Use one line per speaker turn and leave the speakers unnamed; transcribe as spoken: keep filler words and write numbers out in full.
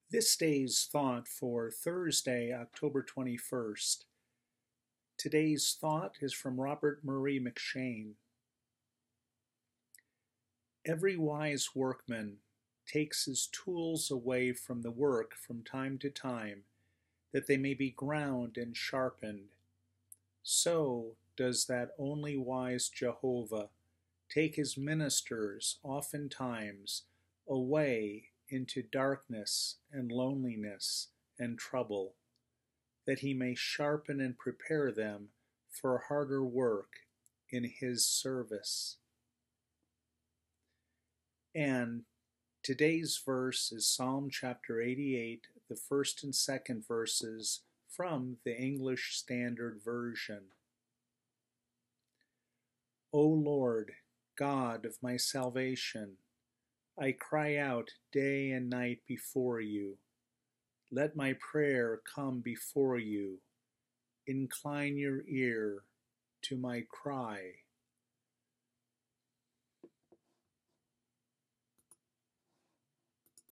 This day's thought for Thursday, October twenty-first. Today's thought is from Robert Murray M'Cheyne. Every wise workman takes his tools away from the work from time to time, that they may be ground and sharpened. So does that only wise Jehovah take his ministers oftentimes away into darkness and loneliness and trouble, that he may sharpen and prepare them for harder work in his service. And today's verse is Psalm chapter eighty-eight, the first and second verses from the English Standard Version. O Lord, God of my salvation, I cry out day and night before you. Let my prayer come before you. Incline your ear to my cry.